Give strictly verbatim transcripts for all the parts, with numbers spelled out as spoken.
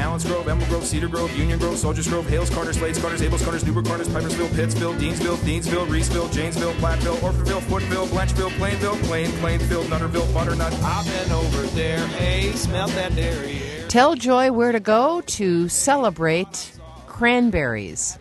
Balance Grove, Emerald Grove, Cedar Grove, Union Grove, Soldiers Grove, Hales, Carter, Slades, Carters, Abels, Carters, Newburgh, Carters, Pipersville, Pittsville, Deansville, Deansville, Reeseville, Janesville, Platteville, Orfordville, Footville, Blanchville, Plainville, Plain, Plainfield, Nutterville, Butternut. I've been over there, hey, smell that dairy air. Tell Joy where to go to celebrate cranberries.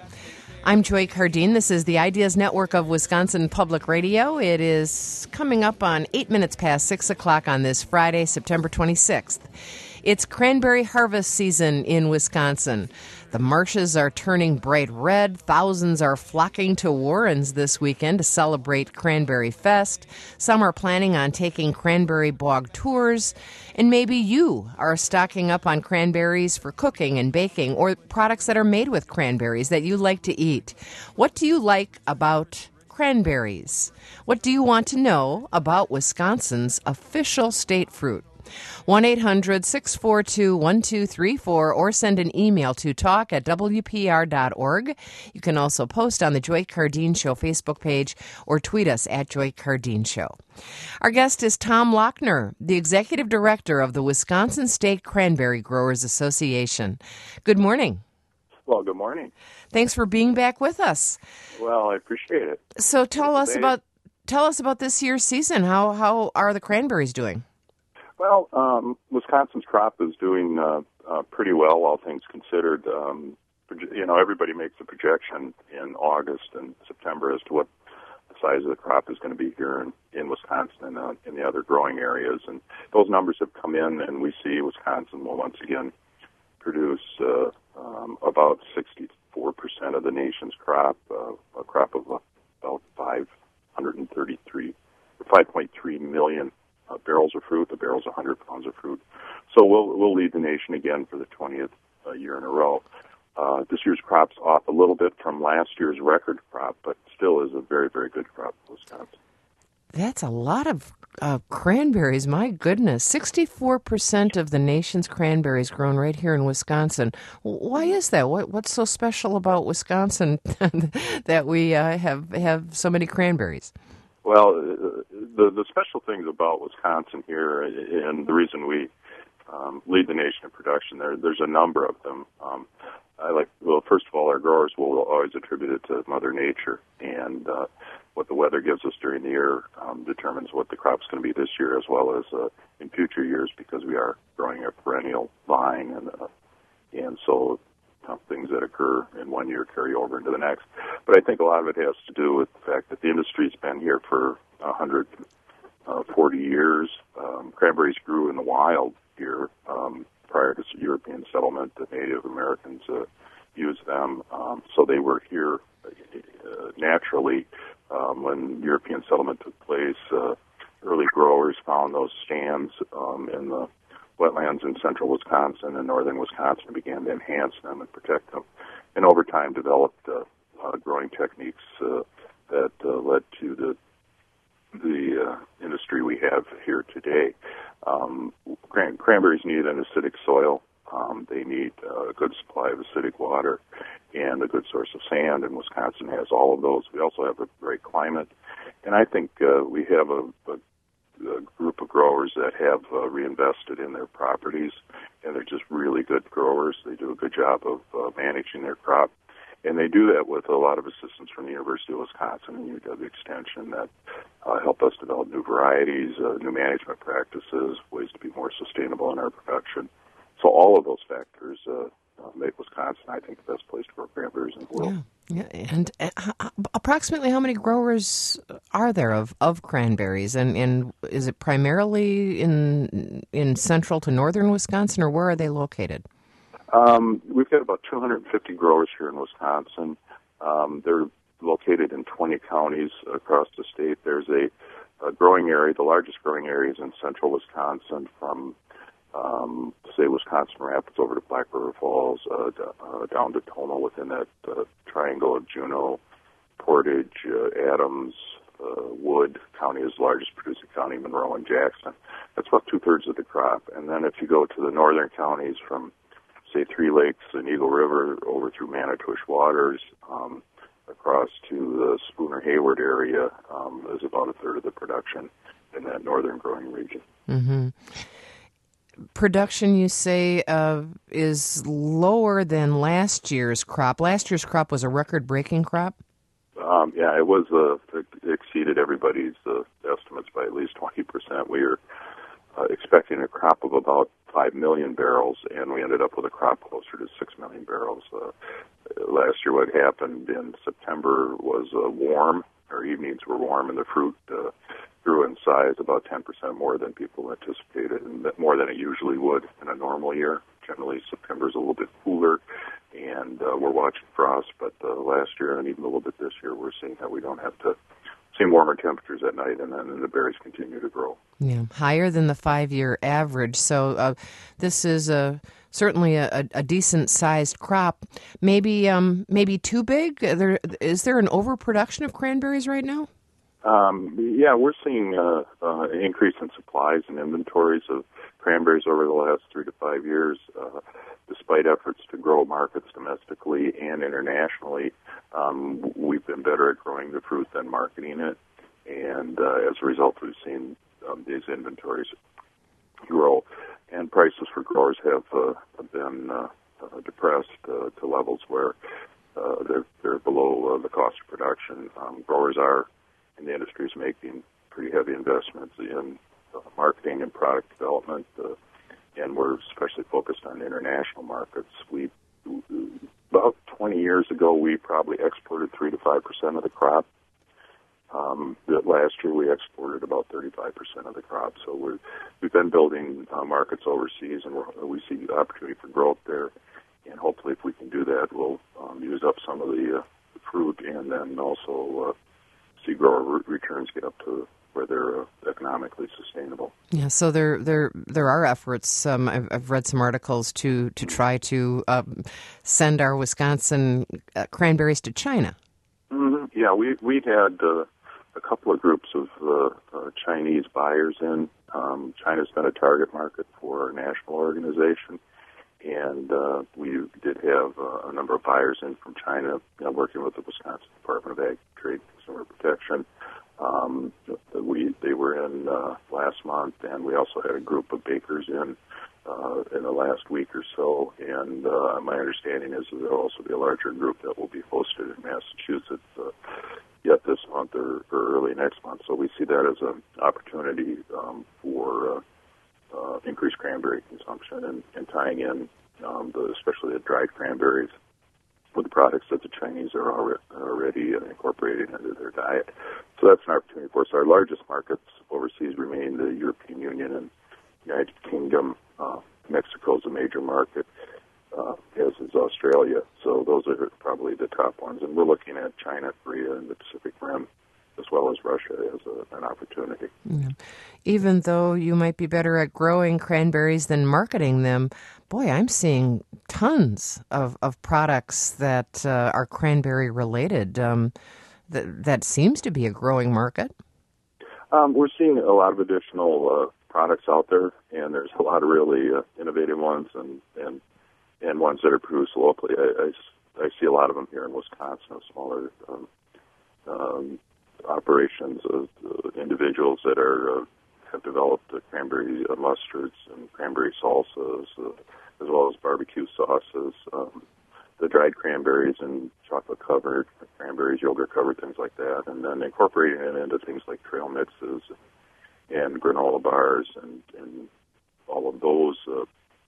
I'm Joy Cardine. This is the Ideas Network of Wisconsin Public Radio. It is coming up on eight minutes past six o'clock on this Friday, September twenty-sixth. It's cranberry harvest season in Wisconsin. The marshes are turning bright red. Thousands are flocking to Warrens this weekend to celebrate Cranberry Fest. Some are planning on taking cranberry bog tours. And maybe you are stocking up on cranberries for cooking and baking or products that are made with cranberries that you like to eat. What do you like about cranberries? What do you want to know about Wisconsin's official state fruit? one eight hundred six four two one two three four or send an email to talk at w p r dot org. You can also post on the Joy Cardine Show Facebook page or tweet us at Joy Cardine Show. Our guest is Tom Lochner, the Executive Director of the Wisconsin State Cranberry Growers Association. Good morning. Well, good morning. Thanks for being back with us. Well, I appreciate it. So tell What's us the about tell us about this year's season. How how are the cranberries doing? Well, um, Wisconsin's crop is doing uh, uh, pretty well, all things considered. Um, proje- you know, everybody makes a projection in August and September as to what the size of the crop is going to be here in, in Wisconsin and uh, in the other growing areas. And those numbers have come in, and we see Wisconsin will once again produce uh, um, about sixty-four percent of the nation's crop, uh, a crop of uh, about five hundred thirty-three, five point three million Uh, barrels of fruit, the barrel's one hundred pounds of fruit. So we'll we'll lead the nation again for the twentieth uh, year in a row. Uh, this year's crop's off a little bit from last year's record crop, but still is a very, very good crop in Wisconsin. That's a lot of uh, cranberries. My goodness. sixty-four percent of the nation's cranberries grown right here in Wisconsin. Why is that? What, what's so special about Wisconsin that we uh, have, have so many cranberries? Well, the the special things about Wisconsin here, and the reason we um, lead the nation in production, there there's a number of them. Um, I like well, first of all, our growers will always attribute it to Mother Nature, and uh, what the weather gives us during the year um, determines what the crop's going to be this year, as well as uh, in future years, because we are growing a perennial vine, and uh, and so. Things that occur in one year carry over into the next. But I think a lot of it has to do with the fact that the industry's been here for one hundred forty years. Um, cranberries grew in the wild here um, prior to European settlement. The Native Americans uh, used them. Um, so they were here uh, naturally. Um, when European settlement took place, uh, early growers found those stands um, in the wetlands in central Wisconsin and northern Wisconsin and began to enhance them and protect them. And over time developed uh, uh, growing techniques uh, that uh, led to the the uh, industry we have here today. Um, cran- cranberries need an acidic soil. Um, they need uh, a good supply of acidic water and a good source of sand, and Wisconsin has all of those. We also have a great climate. And I think uh, we have a, a a group of growers that have uh, reinvested in their properties, and they're just really good growers. They do a good job of uh, managing their crop, and they do that with a lot of assistance from the University of Wisconsin and U W Extension that uh, help us develop new varieties, uh, new management practices, ways to be more sustainable in our production. So all of those factors uh, uh, make Wisconsin, I think, the best place to grow cranberries in the world. Yeah. Yeah, and uh, approximately how many growers are there of, of cranberries, and, and is it primarily in in central to northern Wisconsin, or where are they located? Um, we've got about two hundred fifty growers here in Wisconsin. Um, they're located in twenty counties across the state. There's a, a growing area, the largest growing area is in central Wisconsin, from Um, say Wisconsin Rapids over to Black River Falls, uh, d- uh, down to Toma within that uh, triangle of Juneau, Portage, uh, Adams, uh, Wood County is the largest producing county, Monroe and Jackson. That's about two-thirds of the crop. And then if you go to the northern counties from, say, Three Lakes and Eagle River over through Manitowish Waters, um, across to the Spooner-Hayward area, um, is about a third of the production in that northern growing region. Mm-hmm. production, you say, uh, is lower than last year's crop. Last year's crop was a record-breaking crop? Um, yeah, it was uh, it exceeded everybody's uh, estimates by at least twenty percent. We were uh, expecting a crop of about five million barrels, and we ended up with a crop closer to six million barrels. Uh, last year, what happened in September was uh, warm. Our evenings were warm, and the fruit uh, grew in size about ten percent more than people anticipated, and that more than it usually would in a normal year. Generally, September is a little bit cooler, and uh, we're watching frost, but uh, last year and even a little bit this year, we're seeing that we don't have to see warmer temperatures at night, and then the berries continue to grow. Yeah, higher than the five-year average. So uh, this is a certainly a, a decent-sized crop. Maybe um, maybe too big? There, is there an overproduction of cranberries right now? Um, yeah, we're seeing uh, uh, an increase in supplies and inventories of cranberries over the last three to five years. Uh, despite efforts to grow markets domestically and internationally, um, we've been better at growing the fruit than marketing it. And uh, as a result, we've seen um, these inventories grow. And prices for growers have, uh, have been uh, uh, depressed uh, to levels where uh, they're, they're below uh, the cost of production. Um, growers are, and the industry is making pretty heavy investments in uh, marketing and product development, uh, and we're especially focused on international markets. We about twenty years ago, we probably exported three to five percent of the crop. Um, that last year, we exported about thirty-five percent of the crop. So we're, we've been building uh, markets overseas, and we're, we see the opportunity for growth there. And hopefully, if we can do that, we'll um, use up some of the, uh, the fruit, and then also uh, see grower returns get up to where they're uh, economically sustainable. Yeah, so there there there are efforts. Um, I've, I've read some articles to to try to um, send our Wisconsin uh, cranberries to China. Mm-hmm. Yeah, we we had uh, a couple of groups of uh, uh, Chinese buyers in. Um, China's been a target market for our national organization, and uh, we did have uh, a number of buyers in from China, you know, working with the Wisconsin Department of Ag, Trade, and Consumer Protection. Um, we they were in uh, last month, and we also had a group of bakers in uh, in the last week or so. And uh, my understanding is that there will also be a larger group that will be hosted in Massachusetts uh, yet this month or, or early next month. So we see that as an opportunity um, for uh, uh, increased cranberry consumption and, and tying in um, the, especially the dried cranberries with the products that the Chinese are already, already incorporating into their diet. So that's an opportunity for us. Our largest markets overseas remain the European Union and United Kingdom. Uh, Mexico is a major market, uh, as is Australia. So those are probably the top ones. And we're looking at China, Korea, and the Pacific Rim, as well as Russia, as a, an opportunity. Yeah. Even though you might be better at growing cranberries than marketing them, boy, I'm seeing tons of, of products that uh, are cranberry related. Um, th- that seems to be a growing market. Um, we're seeing a lot of additional uh, products out there, and there's a lot of really uh, innovative ones and, and and ones that are produced locally. I, I, I see a lot of them here in Wisconsin, smaller um, um, operations of uh, individuals that are uh, have developed uh, cranberry uh, mustards and cranberry salsas, uh, as well as barbecue sauces, um, the dried cranberries and chocolate-covered cranberries, yogurt-covered, things like that, and then incorporating it into things like trail mixes and granola bars and, and all of those uh,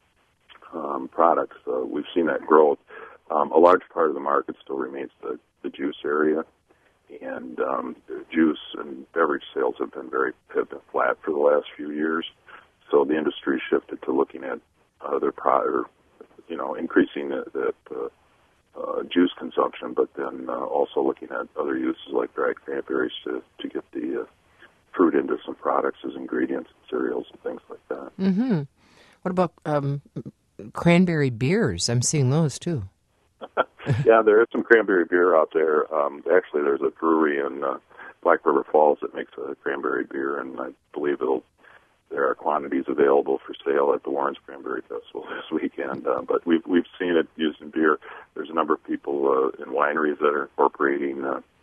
um, products. Uh, we've seen that growth. Um, a large part of the market still remains the, the juice area. And um, juice and beverage sales have been very have been flat for the last few years. So the industry shifted to looking at other pro- you know, increasing that, that uh, uh, juice consumption, but then uh, also looking at other uses like dried cranberries to to get the uh, fruit into some products as ingredients in cereals and things like that. Mm-hmm. What about um, cranberry beers? I'm seeing those too. Yeah, there is some cranberry beer out there. Um, actually, there's a brewery in uh, Black River Falls that makes a cranberry beer, and I believe it'll, there are quantities available for sale at the Warren's Cranberry Festival this weekend. Uh, but we've we've seen it used in beer. There's a number of people uh, in wineries that are incorporating uh,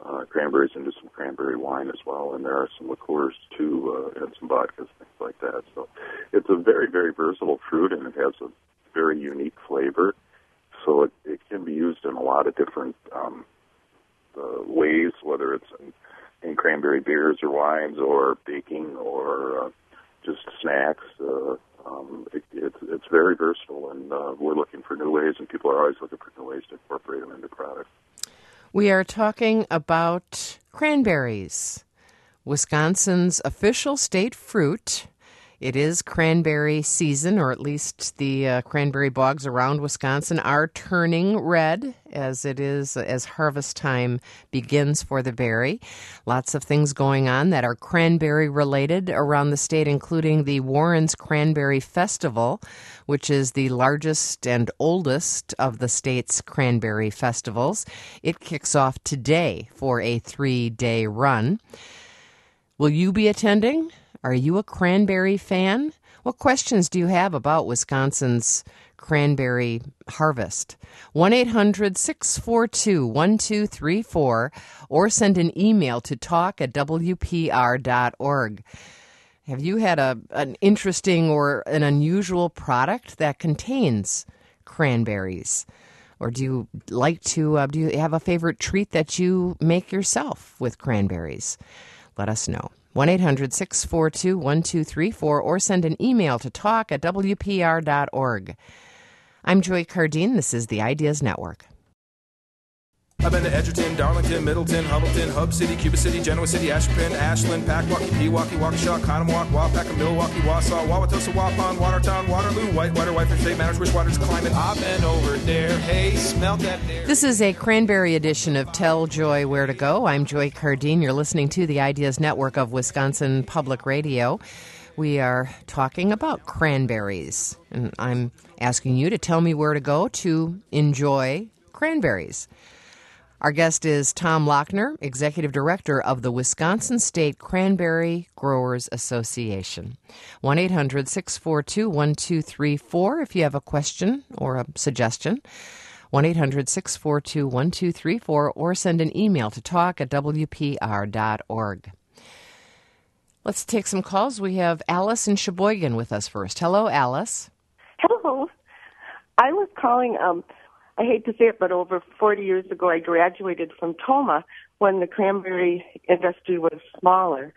uh, cranberries into some cranberry wine as well, and there are some liqueurs too, uh, and some vodkas, things like that. So it's a very, very versatile fruit, and it has a very unique flavor. So it, it can be used in a lot of different um, uh, ways, whether it's in, in cranberry beers or wines, or baking, or uh, just snacks. Uh, um, it, it's it's very versatile, and uh, we're looking for new ways, and people are always looking for new ways to incorporate them into products. We are talking about cranberries, Wisconsin's official state fruit. It is cranberry season, or at least the uh, cranberry bogs around Wisconsin are turning red as it is as harvest time begins for the berry. Lots of things going on that are cranberry related around the state, including the Warren's Cranberry Festival, which is the largest and oldest of the state's cranberry festivals. It kicks off today for a three-day run. Will you be attending? Are you a cranberry fan? What questions do you have about Wisconsin's cranberry harvest? one eight hundred six four two one two three four or send an email to talk at w p r dot org. Have you had a an interesting or an unusual product that contains cranberries? Or do you like to, uh, do you have a favorite treat that you make yourself with cranberries? Let us know. one eight hundred six four two one two three four or send an email to talk at w p r dot org. I'm Joy Cardine. This is the Ideas Network. I've been to Edgerton, Darlington, Middleton, Hubbleton, Hub City, Cuba City, Genoa City, Ashburn, Ashland, Packwaukee, Pewaukee, Waukesha, Conomowoc, Waupaca, Milwaukee, Wausau, Wauwatosa, Waupun, Watertown, Waterloo, Whitewater, Whitefish Bay, Manners, Wishwaters, Climate. I've been over there. Hey, smell that there. This is a cranberry edition of Tell Joy Where to Go. I'm Joy Cardine. You're listening to the Ideas Network of Wisconsin Public Radio. We are talking about cranberries, and I'm asking you to tell me where to go to enjoy cranberries. Our guest is Tom Lochner, Executive Director of the Wisconsin State Cranberry Growers Association. one eight hundred six four two one two three four if you have a question or a suggestion. one eight hundred six four two one two three four or send an email to talk at w p r dot org. Let's take some calls. We have Alice in Sheboygan with us first. Hello, Alice. Hello. I was calling... Um, I hate to say it, but over forty years ago, I graduated from Toma when the cranberry industry was smaller.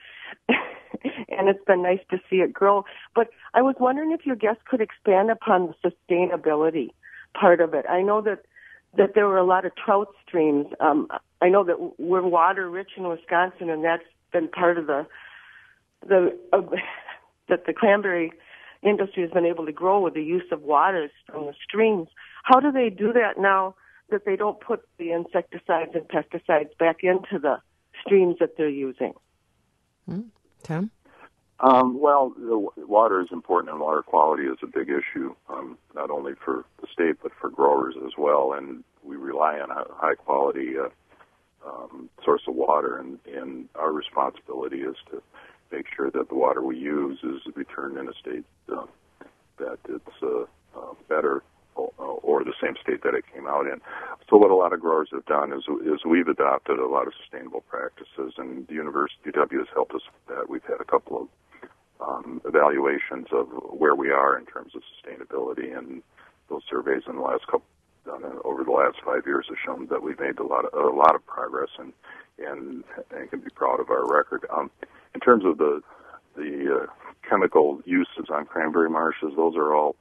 And it's been nice to see it grow. But I was wondering if your guest could expand upon the sustainability part of it. I know that, that there were a lot of trout streams. Um, I know that we're water rich in Wisconsin, and that's been part of the, the uh, that the cranberry industry has been able to grow with the use of waters from the streams. How do they do that now that they don't put the insecticides and pesticides back into the streams that they're using? Hmm. Tom? Um, well, the water is important, and water quality is a big issue, um, not only for the state but for growers as well. And we rely on a high-quality uh, um, source of water, and, and our responsibility is to make sure that the water we use is returned in a state uh, that it's uh, uh, better or the same state that it came out in. So what a lot of growers have done is, is we've adopted a lot of sustainable practices, and the University of U W has helped us with that. We've had a couple of um, evaluations of where we are in terms of sustainability, and those surveys in the last couple, done over the last five years have shown that we've made a lot of, a lot of progress, and, and, and can be proud of our record. Um, in terms of the, the uh, chemical uses on cranberry marshes, those are all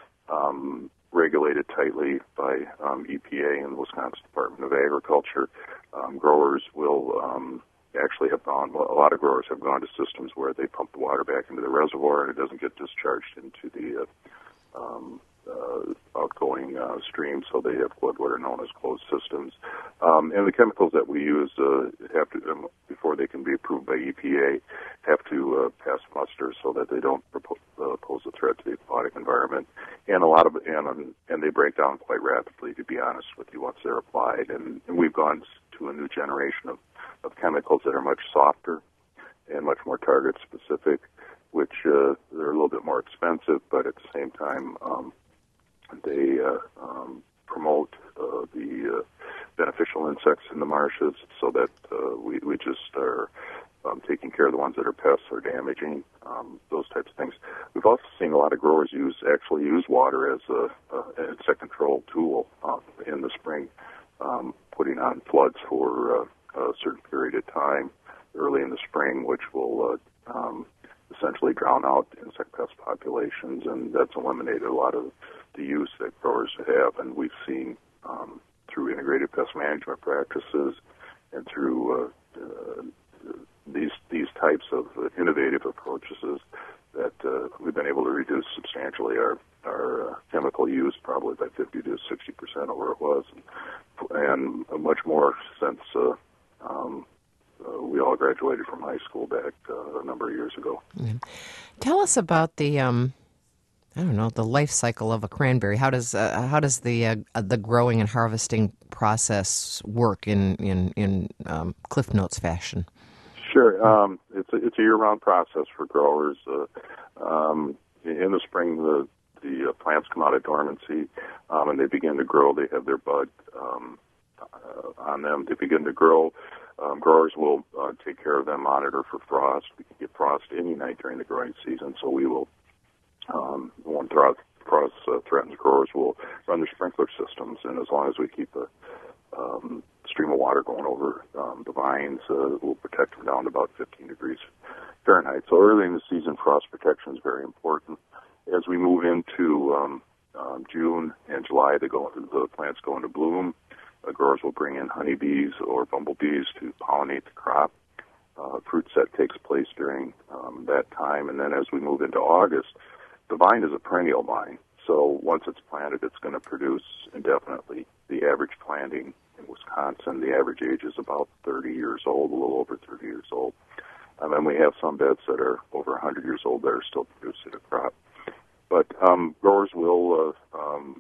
um, regulated tightly by um, E P A and the Wisconsin Department of Agriculture. Um, growers will um, actually have gone, well, a lot of growers have gone to systems where they pump the water back into the reservoir and it doesn't get discharged into the uh, um, uh, outgoing uh, stream, so they have what are known as closed systems. Um, and the chemicals that we use uh, have to, um, before they can be approved by E P A, have to uh, pass muster so that they don't propose, uh, pose a threat to the aquatic environment. And a lot of and and they break down quite rapidly, to be honest with you, once they're applied. And, and we've gone to a new generation of, of chemicals that are much softer and much more target specific, which uh, they're a little bit more expensive, but at the same time um, they uh, um, promote uh, the uh, beneficial insects in the marshes, so that uh, we we just are um, taking care of the ones that are pests or damaging, um, those types of things. We've also seen a lot of growers use actually use water as a, a insect control tool uh, in the spring, um, putting on floods for uh, a certain period of time early in the spring, which will uh, um, essentially drown out insect pest populations, and that's eliminated a lot of the use that growers have. And we've seen um, through integrated pest management practices and through uh, uh, these these types of innovative approaches that uh, we've been able to reduce substantially our our uh, chemical use, probably by fifty to sixty percent of where it was, and, and much more since uh, um, uh, we all graduated from high school back uh, a number of years ago. Mm-hmm. Tell us about the um, I don't know the life cycle of a cranberry. How does uh, how does the uh, the growing and harvesting process work in in in um, Cliff Notes fashion? Sure. Um, it's a, it's a year-round process for growers. Uh, um, in the spring, the the uh, plants come out of dormancy, um, and they begin to grow. They have their bud um, uh, on them. They begin to grow. Um, growers will uh, take care of them, monitor for frost. We can get frost any night during the growing season, so we will, um, when frost, frost uh, threatens growers, will run their sprinkler systems, and as long as we keep a um, stream of water going over um, the vines, uh, will protect them down to about fifteen degrees Fahrenheit. So early in the season, frost protection is very important. As we move into um, um, June and July, they go, the plants go into bloom. Uh, growers will bring in honeybees or bumblebees to pollinate the crop. Uh, fruit set takes place during um, that time, and then as we move into August, the vine is a perennial vine. So once it's planted, it's going to produce indefinitely. The average planting in Wisconsin, the average age is about thirty years old, a little over thirty years old. And then we have some beds that are over one hundred years old that are still producing a crop. But um, growers will, uh, um,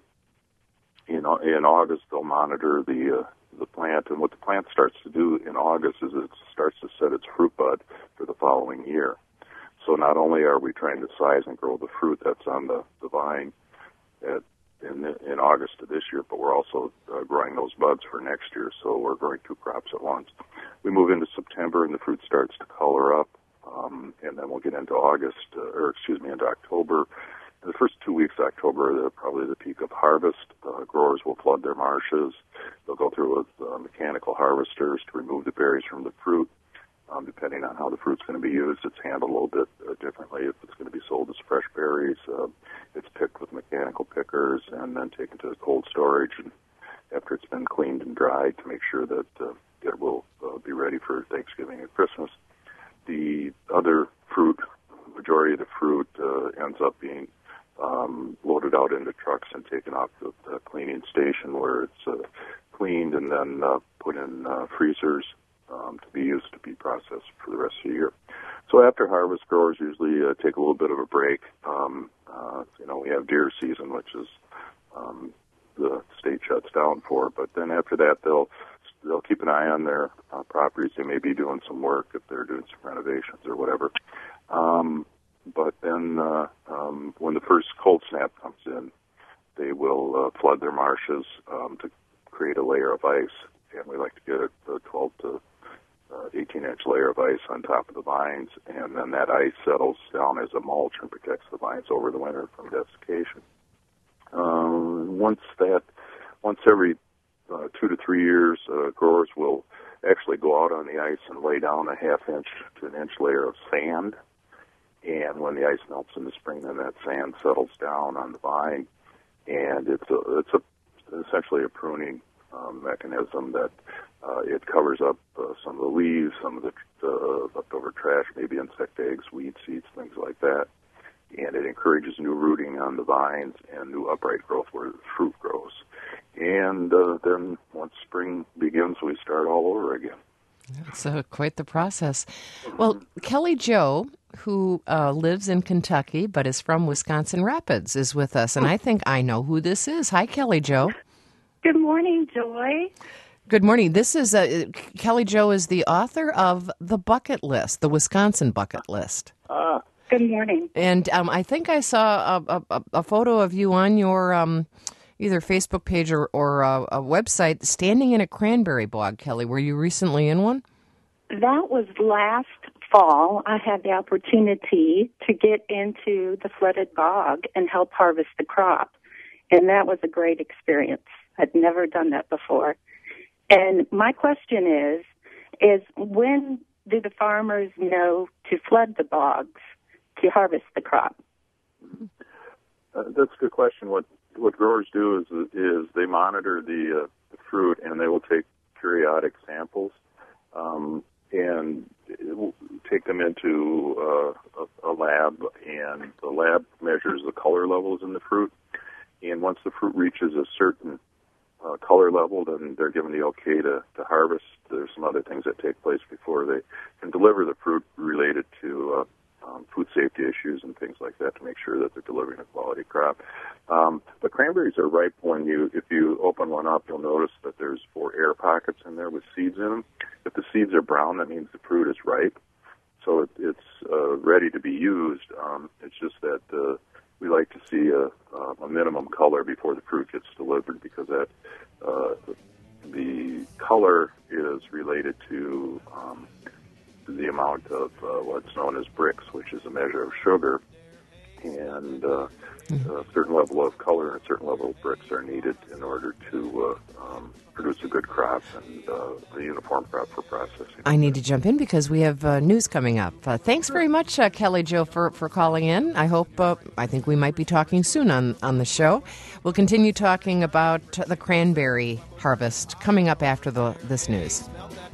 in, in August, they'll monitor the uh, the plant. And what the plant starts to do in August is it starts to set its fruit bud for the following year. So not only are we trying to size and grow the fruit that's on the, the vine at In, in August of this year, but we're also uh, growing those buds for next year, so we're growing two crops at once. We move into September, and the fruit starts to color up, um, and then we'll get into August, uh, or excuse me, into October. In the first two weeks of October, are probably the peak of harvest. Uh, growers will flood their marshes. They'll go through with uh, mechanical harvesters to remove the berries from the fruit. Um, depending on how the fruit's going to be used, it's handled a little bit uh, differently. If it's going to be sold as fresh berries, uh, it's picked with mechanical pickers and then taken to cold storage. And after it's been cleaned and dried to make sure that uh, it will uh, be ready for Thanksgiving and Christmas. The other fruit, majority of the fruit, uh, ends up being um, loaded out into trucks and taken off to the cleaning station where it's uh, cleaned and then uh, put in uh, freezers. Um, to be used to be processed for the rest of the year. So after harvest, growers usually uh, take a little bit of a break. Um, uh, you know, we have deer season, which is um, the state shuts down for. But then after that, they'll they'll keep an eye on their uh, properties. They may be doing some work if they're doing some renovations or whatever. Um, but then uh, um, when the first cold snap comes in, they will uh, flood their marshes um, to create a layer of ice. And we like to get a, a twelve to eighteen-inch layer of ice on top of the vines, and then that ice settles down as a mulch and protects the vines over the winter from desiccation. Um, once that, once every uh, two to three years, uh, growers will actually go out on the ice and lay down a half-inch to an inch layer of sand. And when the ice melts in the spring, then that sand settles down on the vine, and it's a, it's a, essentially a pruning um, mechanism that Uh, it covers up uh, some of the leaves, some of the uh, leftover trash, maybe insect eggs, weed seeds, things like that. And it encourages new rooting on the vines and new upright growth where the fruit grows. And uh, then once spring begins, we start all over again. That's uh, quite the process. Well, Kelly Jo, who uh, lives in Kentucky but is from Wisconsin Rapids, is with us. And I think I know who this is. Hi, Kelly Jo. Good morning, Joy. Good morning. This is uh, Kelly Jo is the author of The Bucket List, the Wisconsin Bucket List. Ah. Good morning. And um, I think I saw a, a, a photo of you on your um, either Facebook page or, or a, a website, Standing in a Cranberry Bog. Kelly, were you recently in one? That was last fall. I had the opportunity to get into the flooded bog and help harvest the crop. And that was a great experience. I'd never done that before. And my question is, is when do the farmers know to flood the bogs to harvest the crop? Uh, that's a good question. What what growers do is is they monitor the, uh, the fruit, and they will take periodic samples um, and take them into uh, a, a lab, and the lab measures the color levels in the fruit. And once the fruit reaches a certain uh, color level, then they're given the okay to, to harvest. There's some other things that take place before they can deliver the fruit related to uh, um, food safety issues and things like that to make sure that they're delivering a quality crop. Um, but cranberries are ripe when you, if you open one up, you'll notice that there's four air pockets in there with seeds in them. If the seeds are brown, that means the fruit is ripe. So it, it's uh, ready to be used. Um, it's just that uh, we like to see a, a minimum color before the fruit gets delivered, because that uh, the color is related to um, the amount of uh, what's known as Brix, which is a measure of sugar, and uh, a certain level of color and a certain level of Brix are needed in order to uh, um, produce a good crop and uh, a uniform crop for processing. I need to jump in because we have uh, news coming up. Uh, thanks very much, uh, Kelly Jo, for, for calling in. I hope, uh, I think we might be talking soon on, on the show. We'll continue talking about the cranberry harvest coming up after the this news.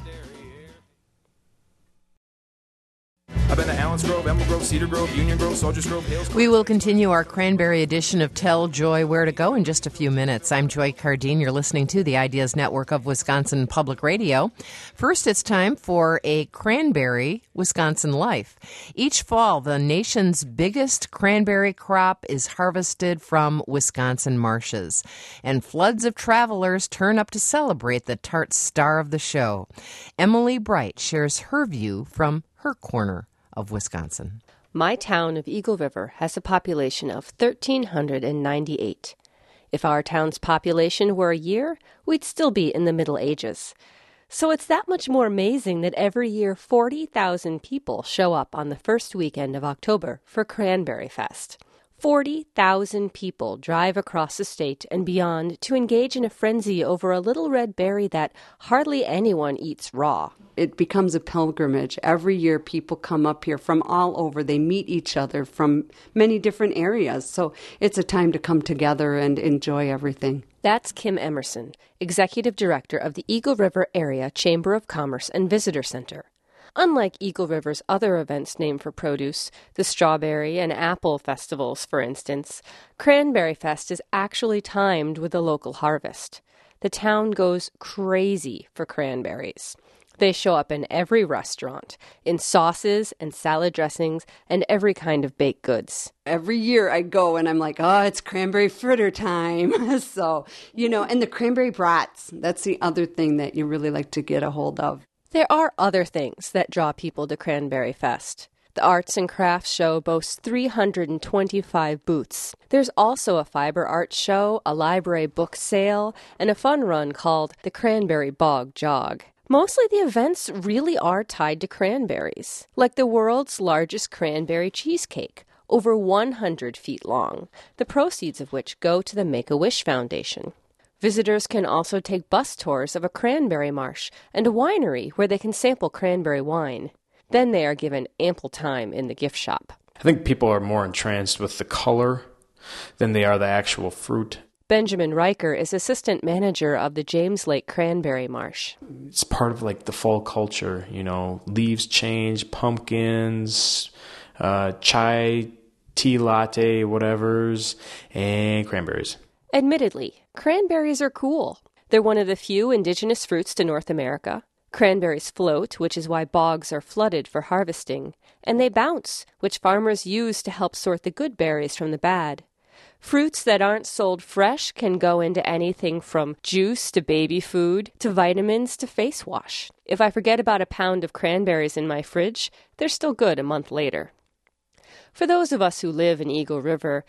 I've been to Allen's Grove, Emerald Grove, Cedar Grove, Union Grove, Soldiers Grove, Hales. We will continue our cranberry edition of Tell Joy Where to Go in just a few minutes. I'm Joy Cardine. You're listening to the Ideas Network of Wisconsin Public Radio. First, it's time for a Cranberry Wisconsin Life. Each fall, the nation's biggest cranberry crop is harvested from Wisconsin marshes, and floods of travelers turn up to celebrate the tart star of the show. Emily Bright shares her view from her corner of Wisconsin. My town of Eagle River has a population of one thousand three hundred ninety-eight. If our town's population were a year, we'd still be in the Middle Ages. So it's that much more amazing that every year forty thousand people show up on the first weekend of October for Cranberry Fest. forty thousand people drive across the state and beyond to engage in a frenzy over a little red berry that hardly anyone eats raw. It becomes a pilgrimage. Every year people come up here from all over. They meet each other from many different areas. So it's a time to come together and enjoy everything. That's Kim Emerson, Executive Director of the Eagle River Area Chamber of Commerce and Visitor Center. Unlike Eagle River's other events named for produce, the Strawberry and Apple Festivals, for instance, Cranberry Fest is actually timed with the local harvest. The town goes crazy for cranberries. They show up in every restaurant, in sauces and salad dressings and every kind of baked goods. Every year I go and I'm like, oh, it's cranberry fritter time. So, you know, and the cranberry brats, that's the other thing that you really like to get a hold of. There are other things that draw people to Cranberry Fest. The Arts and Crafts Show boasts three hundred twenty-five booths. There's also a fiber arts show, a library book sale, and a fun run called the Cranberry Bog Jog. Mostly the events really are tied to cranberries, like the world's largest cranberry cheesecake, over one hundred feet long, the proceeds of which go to the Make-A-Wish Foundation. Visitors can also take bus tours of a cranberry marsh and a winery where they can sample cranberry wine. Then they are given ample time in the gift shop. I think people are more entranced with the color than they are the actual fruit. Benjamin Riker is assistant manager of the James Lake Cranberry Marsh. It's part of like the fall culture, you know, leaves change, pumpkins, uh, chai, tea latte, whatevers, and cranberries. Admittedly, cranberries are cool. They're one of the few indigenous fruits to North America. Cranberries float, which is why bogs are flooded for harvesting, and they bounce, which farmers use to help sort the good berries from the bad. Fruits that aren't sold fresh can go into anything from juice to baby food to vitamins to face wash. If I forget about a pound of cranberries in my fridge, they're still good a month later. For those of us who live in Eagle River,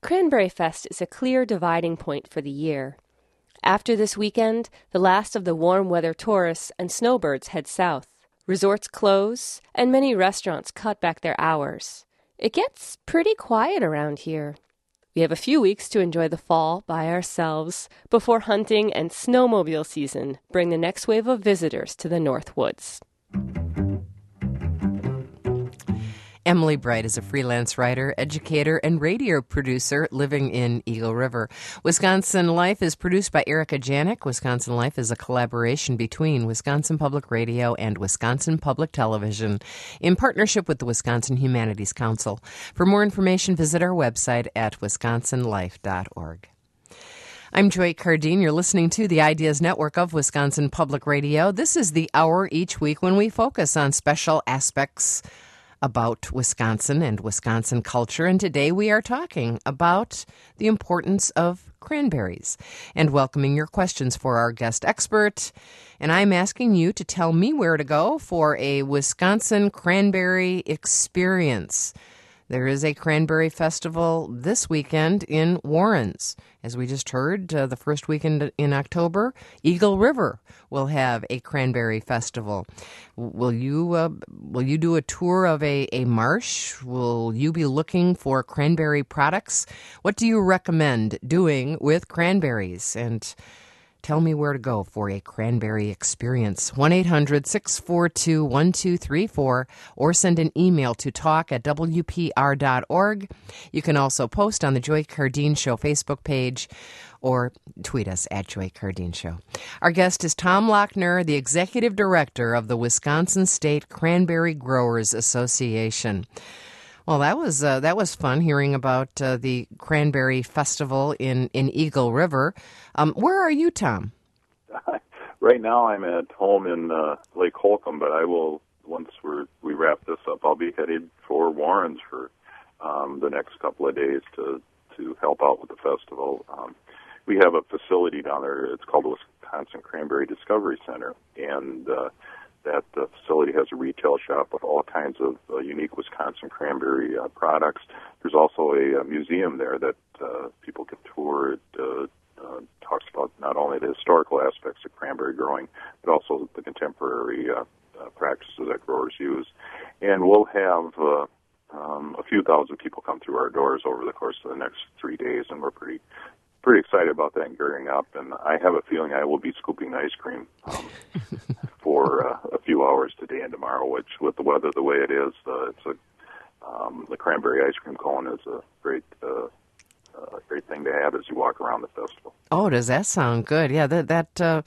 Cranberry Fest is a clear dividing point for the year. After this weekend, the last of the warm weather tourists and snowbirds head south. Resorts close, and many restaurants cut back their hours. It gets pretty quiet around here. We have a few weeks to enjoy the fall by ourselves before hunting and snowmobile season bring the next wave of visitors to the North Woods. Emily Bright is a freelance writer, educator, and radio producer living in Eagle River. Wisconsin Life is produced by Erica Janik. Wisconsin Life is a collaboration between Wisconsin Public Radio and Wisconsin Public Television in partnership with the Wisconsin Humanities Council. For more information, visit our website at wisconsin life dot org. I'm Joy Cardine. You're listening to the Ideas Network of Wisconsin Public Radio. This is the hour each week when we focus on special aspects about Wisconsin and Wisconsin culture, and today we are talking about the importance of cranberries and welcoming your questions for our guest expert. And I'm asking you to tell me where to go for a Wisconsin cranberry experience. There is a cranberry festival this weekend in Warrens. As we just heard, uh, the first weekend in October, Eagle River will have a cranberry festival. Will you uh, will you do a tour of a, a marsh? Will you be looking for cranberry products? What do you recommend doing with cranberries? And tell me where to go for a cranberry experience. one eight hundred six four two one two three four or send an email to talk at w p r dot org. You can also post on the Joy Cardine Show Facebook page or tweet us at Joy Cardine Show. Our guest is Tom Lochner, the Executive Director of the Wisconsin State Cranberry Growers Association. Well, that was uh, that was fun hearing about uh, the Cranberry Festival in, in Eagle River. Um, where are you, Tom? Right now I'm at home in uh, Lake Holcomb, but I will, once we're, we wrap this up, I'll be headed for Warrens for um, the next couple of days to, to help out with the festival. Um, we have a facility down there. It's called the Wisconsin Cranberry Discovery Center, and uh, that uh, facility has a retail shop with all kinds of uh, unique Wisconsin cranberry uh, products. There's also a, a museum there that uh, people can tour. It uh, uh, talks about not only the historical aspects of cranberry growing, but also the contemporary uh, uh, practices that growers use. And we'll have uh, um, a few thousand people come through our doors over the course of the next three days, and we're pretty pretty excited about that and gearing up. And I have a feeling I will be scooping ice cream um, for uh, a few hours today and tomorrow, which with the weather the way it is, uh, it's a, um, the cranberry ice cream cone is a great uh, uh, great thing to have as you walk around the festival. Oh, does that sound good? Yeah, that, that uh,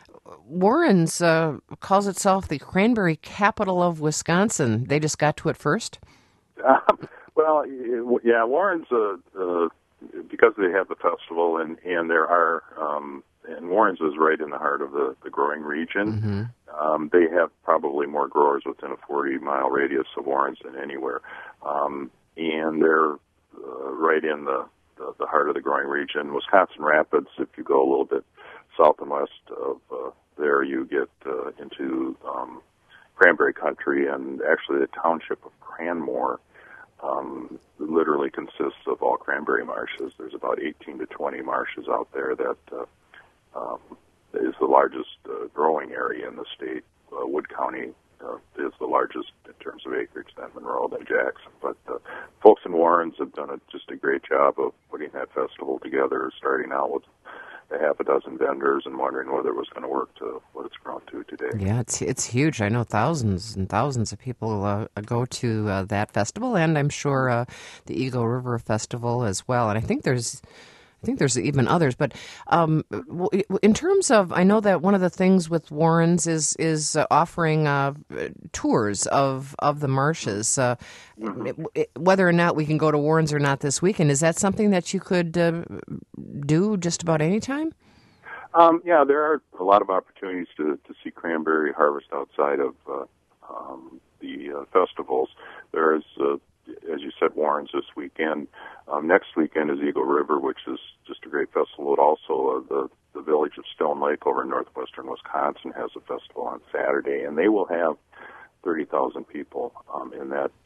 Warrens uh, calls itself the cranberry capital of Wisconsin. They just got to it first? Um, well, yeah, Warrens, uh, uh, because they have the festival, and, and there are, um, and Warrens is right in the heart of the, the growing region. Mm-hmm. Um, they have probably more growers within a forty-mile radius of Warrens than anywhere. Um, and they're uh, right in the, the, the heart of the growing region. Wisconsin Rapids, if you go a little bit south and west of uh, there, you get uh, into um, cranberry country, and actually the township of Cranmore Um, literally consists of all cranberry marshes. There's about eighteen to twenty marshes out there that uh, um, is the largest uh, growing area in the state. Uh, Wood County uh, is the largest in terms of acreage, then Monroe, then Jackson. But uh, folks in Warrens have done a, just a great job of putting that festival together, starting out with a half a dozen vendors and wondering whether it was going to work to what it's grown to today. Yeah, it's it's huge. I know thousands and thousands of people uh, go to uh, that festival, and I'm sure uh, the Eagle River Festival as well. And I think there's, I think there's even others. But um, in terms of, I know that one of the things with Warrens is is uh, offering uh, tours of of the marshes. Uh, mm-hmm. it, whether or not we can go to Warrens or not this weekend, is that something that you could uh, do just about any time? Um, yeah, there are a lot of opportunities to, to see cranberry harvest outside of uh, um, the uh, festivals. There is, uh, as you said, Warrens this weekend. Um, next weekend is Eagle River, which is just a great festival. But also, uh, the, the village of Stone Lake over in northwestern Wisconsin has a festival on Saturday, and they will have thirty thousand people um, in that uh,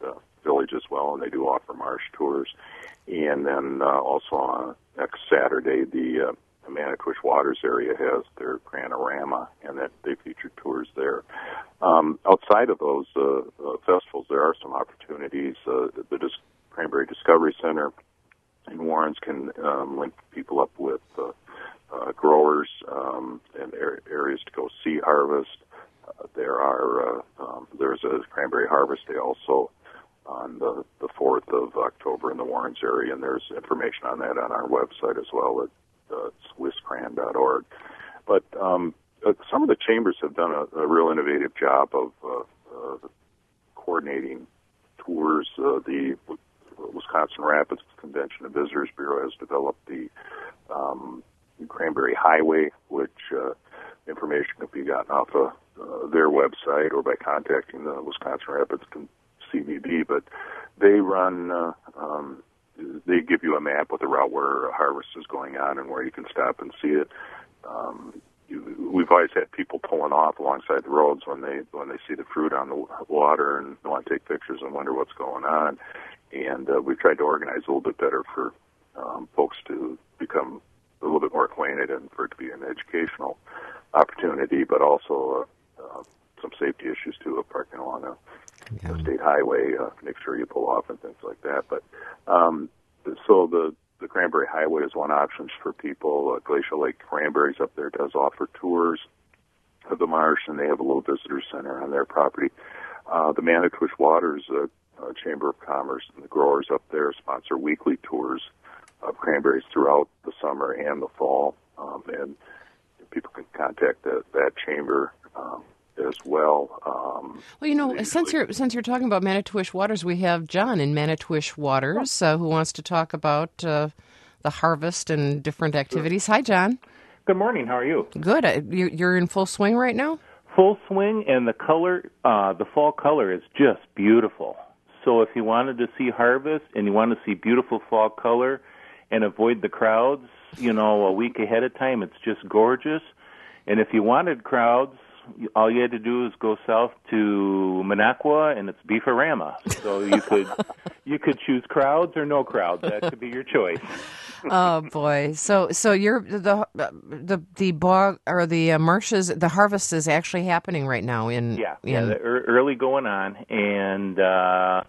village as well, and they do offer marsh tours. And then uh, also on next Saturday, the, uh, the Manitowish Waters area has their Cranorama, and that they feature tours there. Um, outside of those uh, uh, festivals, there are some opportunities. Uh, the Dis- Cranberry Discovery Center in Warrens can um, link people up with uh, uh, growers um, and er- areas to go see harvest. Uh, there are uh, um, there's a Cranberry Harvest Day also on the, the fourth of October in the Warrens area, and there's information on that on our website as well at uh, swiss cran dot org. But um, uh, some of the chambers have done a, a real innovative job of uh, uh, coordinating tours. Uh, the Wisconsin Rapids Convention and Visitors Bureau has developed the um, Cranberry Highway, which uh, information can be gotten off of uh, their website or by contacting the Wisconsin Rapids C V B. But they run, uh, um, they give you a map with the route where harvest is going on and where you can stop and see it. Um, you, we've always had people pulling off alongside the roads when they when they see the fruit on the water and want to take pictures and wonder what's going on. And uh, we've tried to organize a little bit better for um, folks to become a little bit more acquainted and for it to be an educational opportunity, but also uh, uh, some safety issues too of parking along a, yeah. a state highway. Uh, make sure you pull off and things like that. But um, so the the Cranberry Highway is one option for people. Uh, Glacial Lake Cranberries up there does offer tours of the marsh, and they have a little visitor center on their property. Uh, the Manitowish Waters uh, uh, Chamber of Commerce and the growers up there sponsor weekly tours of cranberries throughout the summer and the fall, um, and people can contact the, that chamber um, as well. Um, well, you know, usually, since you're since you're talking about Manitowish Waters, we have John in Manitowish Waters uh, who wants to talk about uh, the harvest and different activities. Hi, John. Good morning. How are you? Good. Uh, you, you're in full swing right now? Full swing, and the color, uh, the fall color is just beautiful. So if you wanted to see harvest and you want to see beautiful fall color and avoid the crowds, you know, a week ahead of time, it's just gorgeous. And if you wanted crowds, all you had to do is go south to Minocqua, and it's Beefarama. So you could you could choose crowds or no crowds. That could be your choice. Oh boy! So so you're the the the bog or the uh, marshes. The harvest is actually happening right now. In yeah, in, yeah, the early going on, and uh,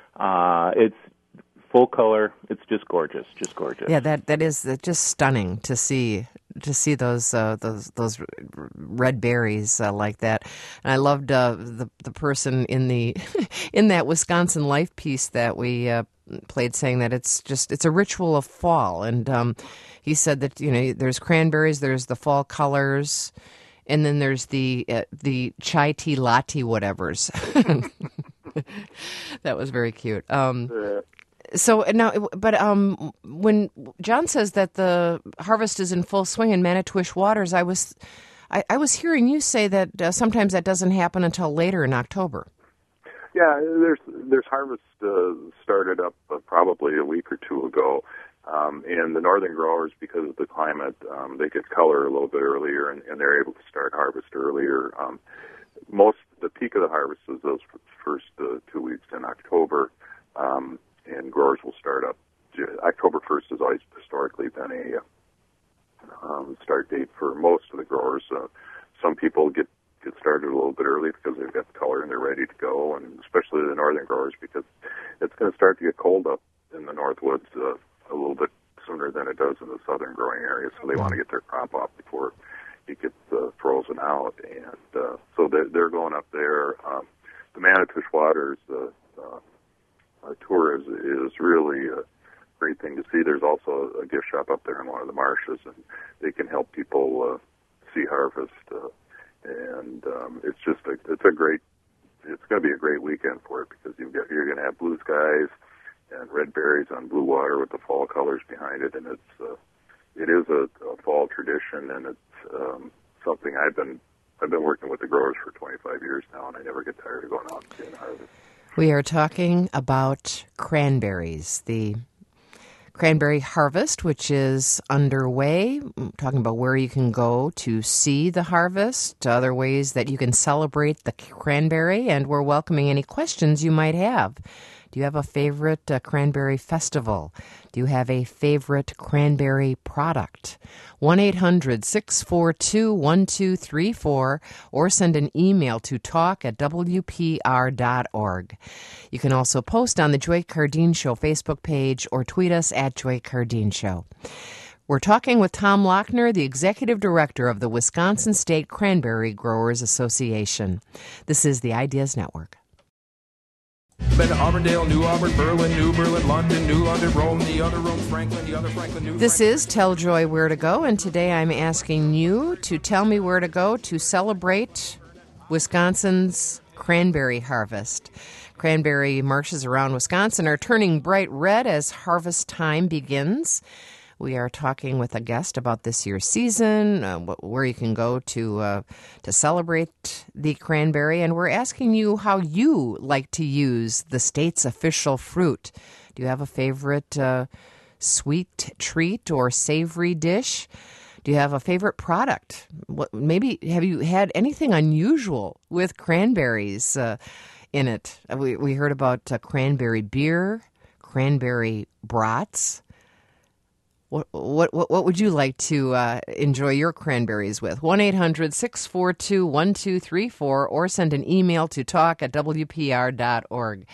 uh, it's full color. It's just gorgeous, just gorgeous. Yeah, that that is just stunning to see. To see those uh, those those red berries uh, like that, and I loved uh, the the person in the in that Wisconsin Life piece that we uh, played, saying that it's just it's a ritual of fall, and um, he said that you know there's cranberries, there's the fall colors, and then there's the uh, the chai tea latte whatevers. That was very cute. Um, yeah. So now, but um, when John says that the harvest is in full swing in Manitowish Waters, I was, I, I was hearing you say that uh, sometimes that doesn't happen until later in October. Yeah, there's there's harvest uh, started up uh, probably a week or two ago, um, and the northern growers, because of the climate, um, they get color a little bit earlier, and, and they're able to start harvest earlier. Um, most the peak of the harvest is those first uh, two weeks in October. Um, And growers will start up. October first has always historically been a um, start date for most of the growers. Uh, some people get, get started a little bit early because they've got the color and they're ready to go, and especially the northern growers because it's going to start to get cold up in the Northwoods uh, a little bit sooner than it does in the southern growing areas. So they want to get their crop off before it gets uh, frozen out, and uh, so they're, they're going up there. Um, the Manitowish Waters. Uh, uh, Uh, tour is is really a great thing to see. There's also a gift shop up there in one of the marshes, and they can help people uh, see harvest. Uh, and um, it's just a, it's a great. It's going to be a great weekend for it because you've got, you're going to have blue skies and red berries on blue water with the fall colors behind it, and it's uh, it is a, a fall tradition, and it's um, something I've been I've been working with the growers for twenty-five years now, and I never get tired of going out and seeing harvest. We are talking about cranberries, the cranberry harvest, which is underway, talking about where you can go to see the harvest, other ways that you can celebrate the cranberry, and we're welcoming any questions you might have. Do you have a favorite uh, cranberry festival? Do you have a favorite cranberry product? one eight hundred six four two one two three four or send an email to talk at w p r dot org. You can also post on the Joy Cardeen Show Facebook page or tweet us at Joy Cardeen Show. We're talking with Tom Lochner, the Executive Director of the Wisconsin State Cranberry Growers Association. This is the Ideas Network. Been to Auburndale, New Auburn, Berlin, New Berlin, London, New London, Rome, the other Rome, Franklin, the other Franklin, New This Franklin. is Tell Joy Where to Go, and today I'm asking you to tell me where to go to celebrate Wisconsin's cranberry harvest. Cranberry marshes around Wisconsin are turning bright red as harvest time begins. We are talking with a guest about this year's season, uh, where you can go to uh, to celebrate the cranberry, and we're asking you how you like to use the state's official fruit. Do you have a favorite uh, sweet treat or savory dish? Do you have a favorite product? What, maybe have you had anything unusual with cranberries uh, in it? We we heard about uh, cranberry beer, cranberry brats. What, what what would you like to uh, enjoy your cranberries with? one eight hundred six four two one two three four or send an email to talk at w p r dot org.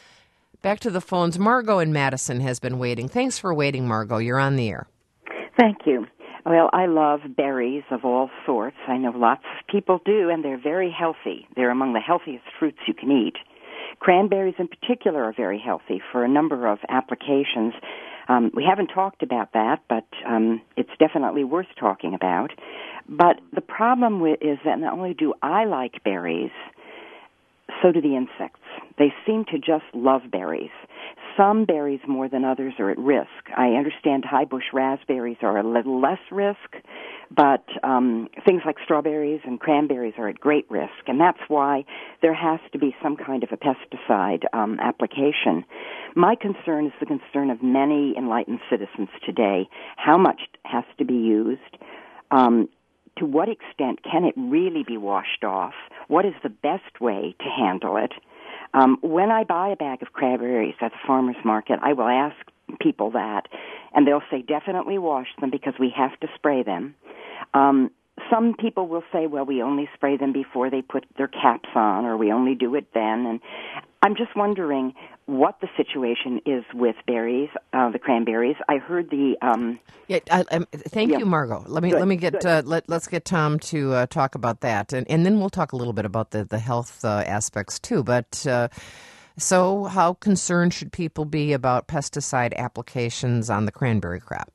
Back to the phones. Margot in Madison has been waiting. Thanks for waiting, Margot. You're on the air. Thank you. Well, I love berries of all sorts. I know lots of people do, and they're very healthy. They're among the healthiest fruits you can eat. Cranberries in particular are very healthy for a number of applications. Um, we haven't talked about that, but um, it's definitely worth talking about. But the problem with, is that not only do I like berries, so do the insects. They seem to just love berries. Some berries more than others are at risk. I understand high bush raspberries are a little less risk, but um, things like strawberries and cranberries are at great risk, and that's why there has to be some kind of a pesticide um, application. My concern is the concern of many enlightened citizens today. How much has to be used? Um, to what extent can it really be washed off? What is the best way to handle it? Um, when I buy a bag of cranberries at the farmer's market, I will ask people that, and they'll say definitely wash them because we have to spray them. Um, some people will say, well, we only spray them before they put their caps on, or we only do it then. And I'm just wondering what the situation is with berries, uh, the cranberries. I heard the. Um, yeah, I, I, thank yeah. you, Margot. Let me Good. let me get uh, let let's get Tom to uh, talk about that, and and then we'll talk a little bit about the the health uh, aspects too. But uh, so, how concerned should people be about pesticide applications on the cranberry crop?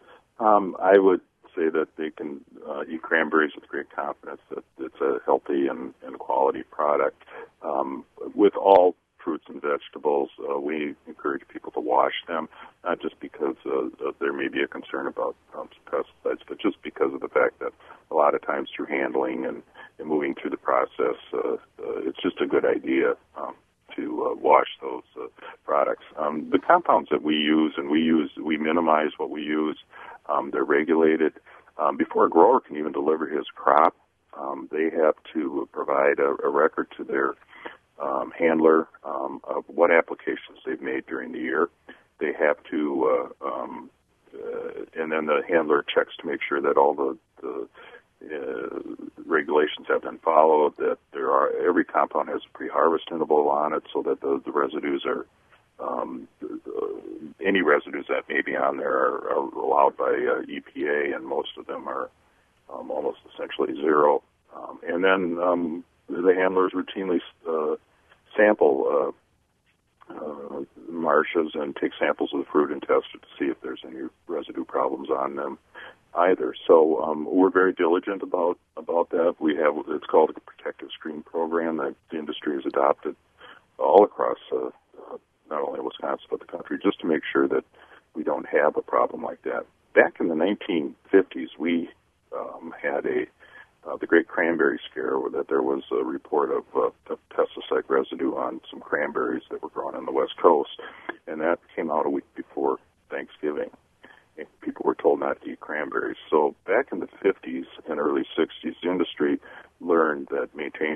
Um, I would say that they can uh, eat cranberries with great confidence that it's a healthy and, and quality product. Um, with all fruits and vegetables, uh, we encourage people to wash them, not just because uh, there may be a concern about um, pesticides, but just because of the fact that a lot of times through handling and, and moving through the process, uh, uh, it's just a good idea um, to uh, wash those uh, products. Um, the compounds that we use, and we use, we minimize what we use. Um, they're regulated. Um, before a grower can even deliver his crop, um, they have to provide a, a record to their um, handler um, of what applications they've made during the year. They have to, uh, um, uh, and then the handler checks to make sure that all the, the uh, regulations have been followed, that there are every compound has a pre-harvest interval on it so that the, the residues are Um, any residues that may be on there are, are allowed by uh, E P A, and most of them are um, almost essentially zero. Um, and then um, the handlers routinely uh, sample uh, uh, marshes and take samples of the fruit and test it to see if there's any residue problems on them either. So um, we're very diligent about about that. We have it's called a protective screen program that the industry has adopted all across Uh, not only Wisconsin but the country, just to make sure that we don't have a problem like that. Back in the nineteen fifties, we um, had a uh, the Great Cranberry Scare, where that there was a report of, uh, of pesticide residue on some cranberries that were grown on the West Coast, and that came out a week before Thanksgiving. And people were told not to eat cranberries. So back in the fifties and early sixties, the industry learned that maintaining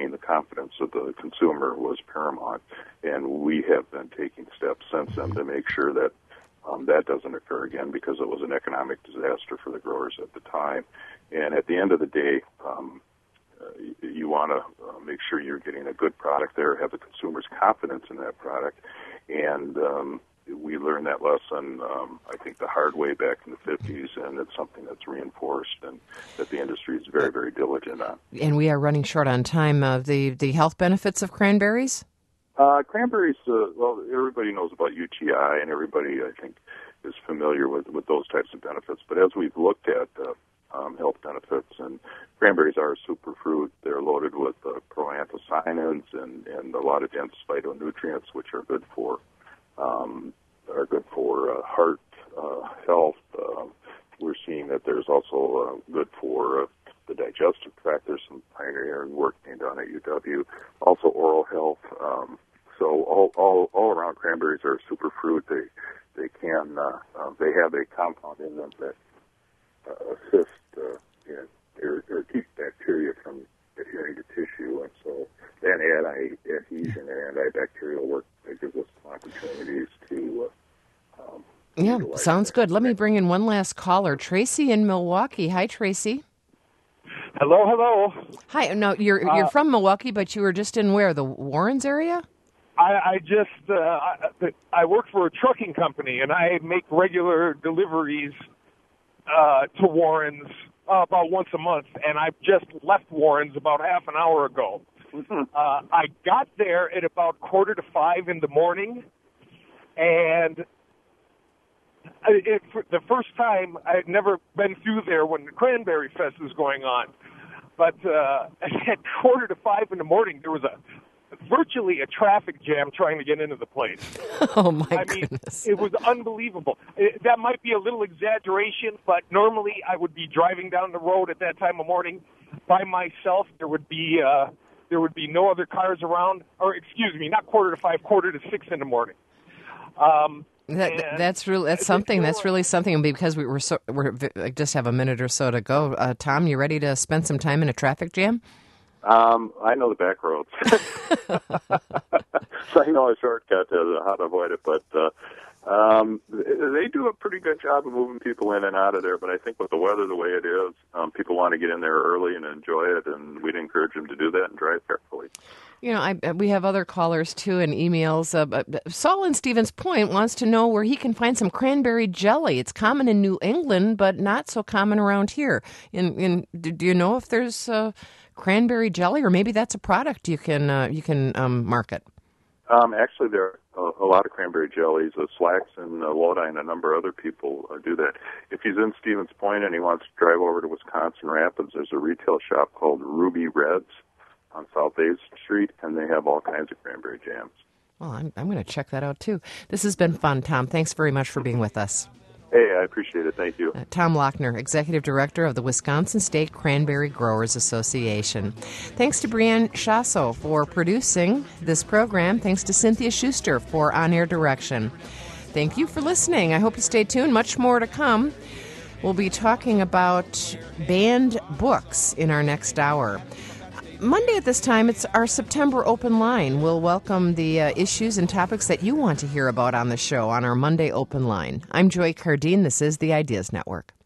between the confidence of the consumer was paramount, and we have been taking steps since then to make sure that um, that doesn't occur again, because it was an economic disaster for the growers at the time. And at the end of the day, um, uh, you, you want to uh, make sure you're getting a good product there, have the consumer's confidence in that product, and um, we learned that lesson, um, I think, the hard way back in the fifties, and it's something that's reinforced and that the industry is very, very diligent on. And we are running short on time. Uh, the, the health benefits of cranberries? Uh, cranberries, uh, well, everybody knows about U T I, and everybody, I think, is familiar with, with those types of benefits. But as we've looked at uh, um, health benefits, and cranberries are a superfruit, they're loaded with uh, proanthocyanins and, and a lot of dense phytonutrients, which are good for Um, are good for uh, heart uh, health. Uh, we're seeing that there's also uh, good for uh, the digestive tract. There's some pioneering work being done at U W. Also oral health. Um, so all, all all around, cranberries are a superfruit. They they can uh, uh, they have a compound in them that uh, assist uh, in, or, or keep bacteria from adhering to tissue, and so that anti-adhesion and antibacterial work that gives us some opportunities to. Uh, um, yeah, sounds good. Let me bring in one last caller, Tracy in Milwaukee. Hi, Tracy. Hello, hello. Hi. No, you're you're uh, from Milwaukee, but you were just in where? The Warrens area? I, I just uh, I, I work for a trucking company, and I make regular deliveries uh, to Warrens uh, about once a month, and I just left Warrens about half an hour ago. Uh, I got there at about quarter to five in the morning, and it, for the first time, I had never been through there when the Cranberry Fest was going on. But uh, at quarter to five in the morning, there was a virtually a traffic jam trying to get into the place. Oh, my I goodness. mean, it was unbelievable. It, that might be a little exaggeration, but normally I would be driving down the road at that time of morning by myself. There would be uh, there would be no other cars around, or excuse me, not quarter to five, quarter to six in the morning. Um, That, that's really that's something. That's really something. Because we were so we're I just have a minute or so to go. Uh, Tom, you ready to spend some time in a traffic jam? Um, I know the back roads, so I know a shortcut to how to avoid it. But uh, um, they do a pretty good job of moving people in and out of there. But I think with the weather the way it is, um, people want to get in there early and enjoy it, and we'd encourage them to do that and drive carefully. You know, I, we have other callers, too, and emails. Uh, Saul in Stevens Point wants to know where he can find some cranberry jelly. It's common in New England, but not so common around here. In, in, do you know if there's uh, cranberry jelly, or maybe that's a product you can uh, you can um, market? Um, actually, there are a, a lot of cranberry jellies. Uh, Slacks and uh, Lodi and a number of other people uh, do that. If he's in Stevens Point and he wants to drive over to Wisconsin Rapids, there's a retail shop called Ruby Reds on South eighth Street, and they have all kinds of cranberry jams. Well, I'm, I'm going to check that out, too. This has been fun, Tom. Thanks very much for being with us. Hey, I appreciate it. Thank you. Uh, Tom Lochner, Executive Director of the Wisconsin State Cranberry Growers Association. Thanks to Brianne Chasso for producing this program. Thanks to Cynthia Schuster for on-air direction. Thank you for listening. I hope you stay tuned. Much more to come. We'll be talking about banned books in our next hour. Monday at this time, it's our September open line. We'll welcome the uh, issues and topics that you want to hear about on the show on our Monday open line. I'm Joy Cardine. This is the Ideas Network.